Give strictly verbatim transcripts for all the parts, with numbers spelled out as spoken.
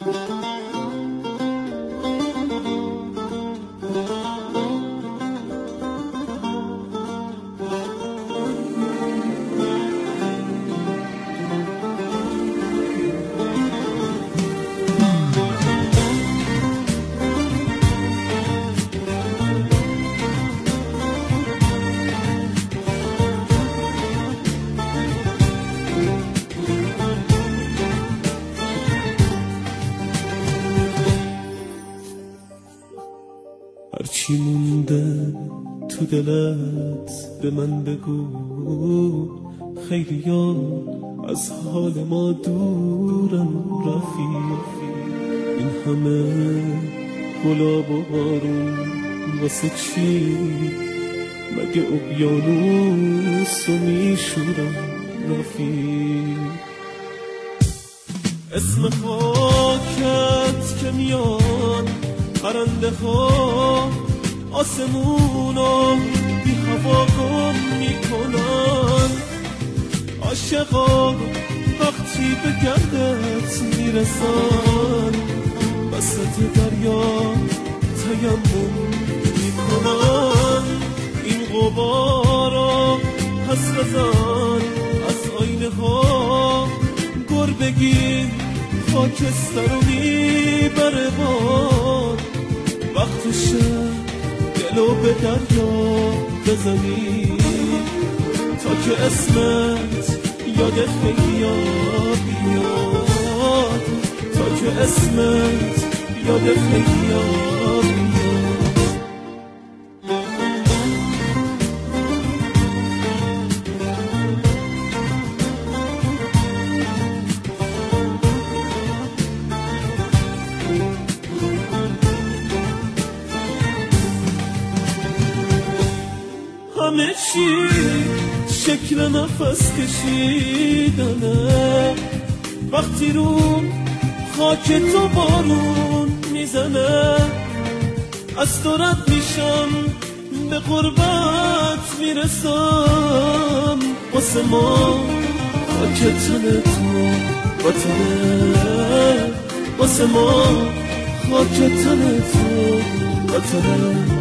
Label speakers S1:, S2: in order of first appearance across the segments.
S1: هرچی مونده تو دلت به من بگو، خیلیا از حال ما دورن رفیق. این همه گلاب و بارون واسه چی؟ مگه اقیانوس رو میشورن رفیق. اسم خاکت که میاد پرنده ها آسمونو بی هوا گم میکنن. عاشقا وقتی به گردت میرسن وسط دریا تیمم میکنن. این غبارا پس بزن از آینه ها، گر بگیر خاکستر رو میبره باد. وقتشه دلو به دریا بزنی تا که اسمت یاد خیلیا بیاد، تا که اسمت یاد خیلیا بیاد. همه چی شکل نفس کشیدنه، وقتی رو خاک تو بارون میزنه. از تو رد میشم به قربت میرسم، واسه ما خاک تن تو وطنه، واسه ما خاک تن تو وطنه.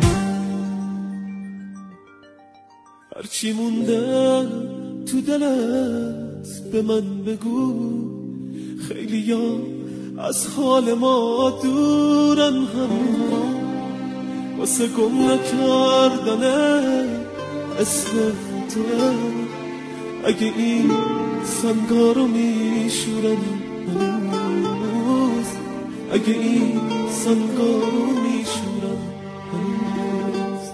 S1: هرچی مونده تو دلت به من بگو، خیلیا از حال ما دورن همون. واسه گم نکردن اسم توه، اگه این سنگارو میشورن هنوز، اگه این سنگارو میشورن هنوز.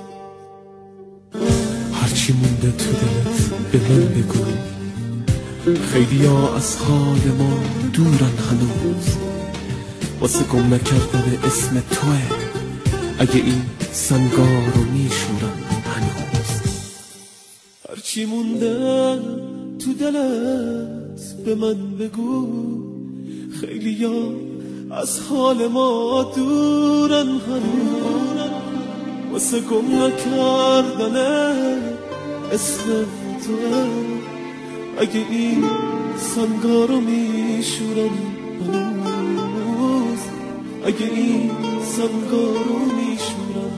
S1: هرچی مونده تو دلت به من بگو، خیلیا از حال ما دورن هنوز. واسه گم نکردن اسم توه، اگه این سنگار رو میشورن هنوز. هرچی مونده تو دلت به من بگو، خیلیا از حال ما دورن هنوز. واسه گم نکردن اسم توه، اگه این سنگار رو میشورن هنوز، اگه این سنگار رو میشورن